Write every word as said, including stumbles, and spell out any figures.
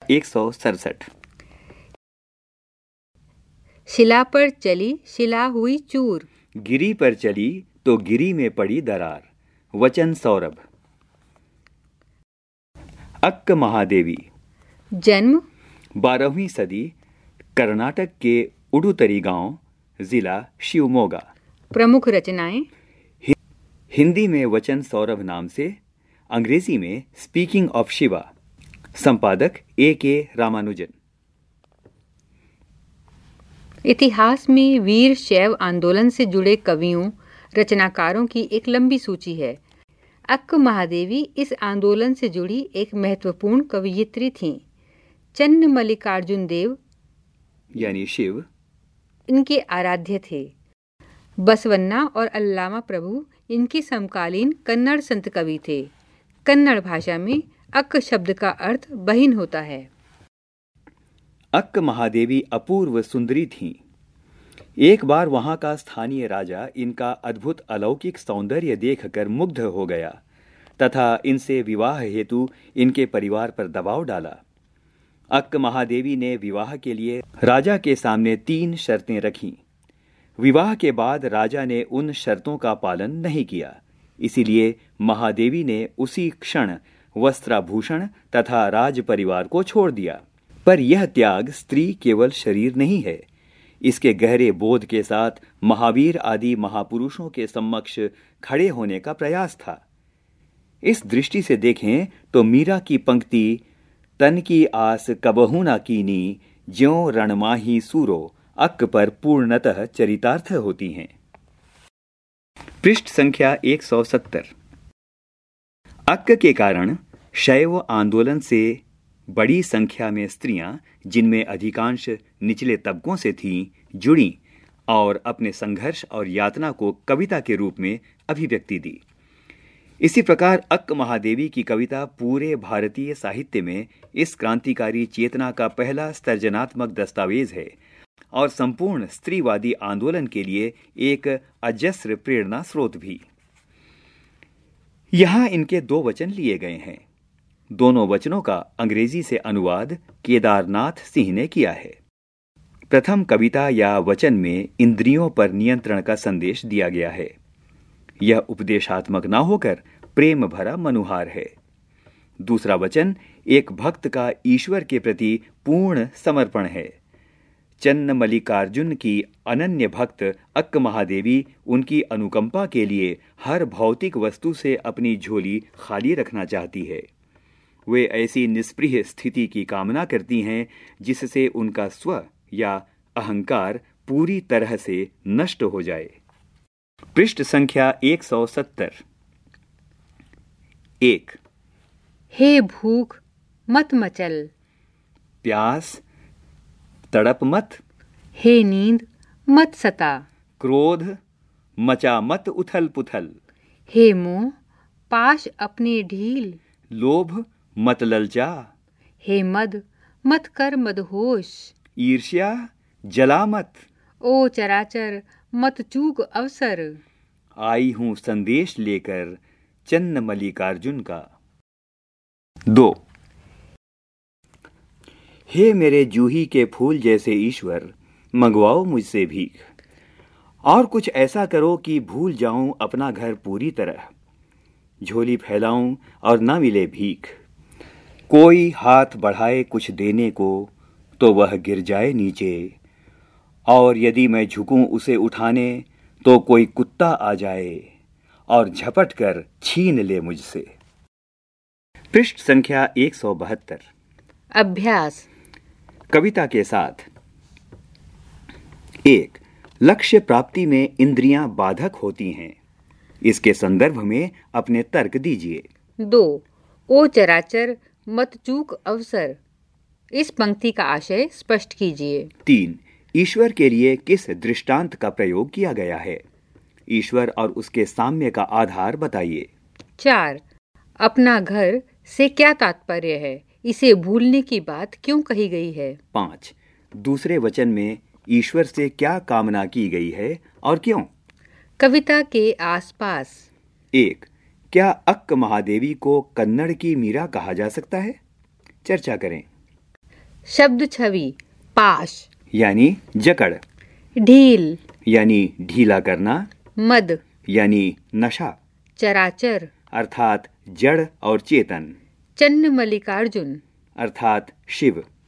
एक सौ सड़सठ। शिला पर चली शिला हुई चूर। गिरी पर चली तो गिरी में पड़ी दरार। वचन सौरभ। अक्क महादेवी। जन्म बारहवीं सदी, कर्नाटक के उडुतरी गांव, जिला शिवमोगा। प्रमुख रचनाएं। हिंदी में वचन सौरभ नाम से, अंग्रेजी में स्पीकिंग ऑफ शिवा। संपादक ए के रामानुजन। इतिहास में वीर शैव आंदोलन से जुड़े कवियों, रचनाकारों की एक लंबी सूची है। अक्क महादेवी इस आंदोलन से जुड़ी एक महत्वपूर्ण कवयित्री थीं। चन्न मल्लिकार्जुन देव यानी शिव इनके आराध्य थे। बसवन्ना और अल्लामा प्रभु इनके समकालीन कन्नड़ संत कवि थे। कन्नड़ भाषा में अक्क शब्द का अर्थ बहिन होता है। अक्क महादेवी अपूर्व सुंदरी थीं। एक बार वहां का स्थानीय राजा इनका अद्भुत अलौकिक सौंदर्य देखकर मुग्ध हो गया तथा इनसे विवाह हेतु इनके परिवार पर दबाव डाला। अक्क महादेवी ने विवाह के लिए राजा के सामने तीन शर्तें रखीं। विवाह के बाद राजा ने उन शर्तों का पालन नहीं किया, इसीलिए महादेवी ने उसी क्षण वस्त्राभूषण तथा राज परिवार को छोड़ दिया। पर यह त्याग स्त्री केवल शरीर नहीं है, इसके गहरे बोध के साथ महावीर आदि महापुरुषों के समक्ष खड़े होने का प्रयास था। इस दृष्टि से देखें तो मीरा की पंक्ति तन की आस कबहू ना कीनी ज्यों रणमाही सूरो अक्क पर पूर्णतः चरितार्थ होती हैं। पृष्ठ संख्या एक सौ सत्तर। अक्क के कारण शैव आंदोलन से बड़ी संख्या में स्त्रियां, जिनमें अधिकांश निचले तबकों से थीं, जुड़ीं और अपने संघर्ष और यातना को कविता के रूप में अभिव्यक्ति दी। इसी प्रकार अक्क महादेवी की कविता पूरे भारतीय साहित्य में इस क्रांतिकारी चेतना का पहला सर्जनात्मक दस्तावेज है और संपूर्ण स्त्रीवादी आंदोलन के लिए एक अजस्र प्रेरणा स्रोत भी। यहां इनके दो वचन लिए गए हैं। दोनों वचनों का अंग्रेजी से अनुवाद केदारनाथ सिंह ने किया है। प्रथम कविता या वचन में इंद्रियों पर नियंत्रण का संदेश दिया गया है। यह उपदेशात्मक न होकर प्रेम भरा मनुहार है। दूसरा वचन एक भक्त का ईश्वर के प्रति पूर्ण समर्पण है। चन्न मल्लिकार्जुन की अनन्य भक्त अक्क महादेवी उनकी अनुकंपा के लिए हर भौतिक वस्तु से अपनी झोली खाली रखना चाहती है। वे ऐसी निष्प्रिय स्थिति की कामना करती हैं जिससे उनका स्व या अहंकार पूरी तरह से नष्ट हो जाए। पृष्ठ संख्या एक सौ सत्तर। एक। हे भूख मत मचल। प्यास तड़प मत। हे नींद मत सता। क्रोध मचा मत उथल पुथल। हे मोह पाश अपने ढील। लोभ मत ललचा। हे मद मत कर मदहोश। ईर्ष्या जला मत। ओ चराचर मत चूक अवसर। आई हूं संदेश लेकर चन्न मल्लिकार्जुन का। दो। हे मेरे जूही के फूल जैसे ईश्वर, मंगवाओ मुझसे भीख। और कुछ ऐसा करो कि भूल जाऊं अपना घर पूरी तरह। झोली फैलाऊं और ना मिले भीख। कोई हाथ बढ़ाए कुछ देने को तो वह गिर जाए नीचे, और यदि मैं झुकूं उसे उठाने तो कोई कुत्ता आ जाए और झपट कर छीन ले मुझसे। पृष्ठ संख्या एक सौ बहत्तर। अभ्यास। कविता के साथ। एक। लक्ष्य प्राप्ति में इंद्रियां बाधक होती हैं। इसके संदर्भ में अपने तर्क दीजिए। दो। ओ चराचर मत चूक अवसर। इस पंक्ति का आशय स्पष्ट कीजिए। तीन। ईश्वर के लिए किस दृष्टांत का प्रयोग किया गया है? ईश्वर और उसके साम्य का आधार बताइए। चार। अपना घर से क्या तात्पर्य है? इसे भूलने की बात क्यों कही गई है? पाँच। दूसरे वचन में ईश्वर से क्या कामना की गई है और क्यों? कविता के आसपास। एक। क्या अक्क महादेवी को कन्नड़ की मीरा कहा जा सकता है? चर्चा करें। शब्द छवि पाश यानी जकड़, ढील यानी ढीला करना, मद यानी नशा, चराचर अर्थात जड़ और चेतन, चन्न मल्लिकार्जुन अर्थात शिव।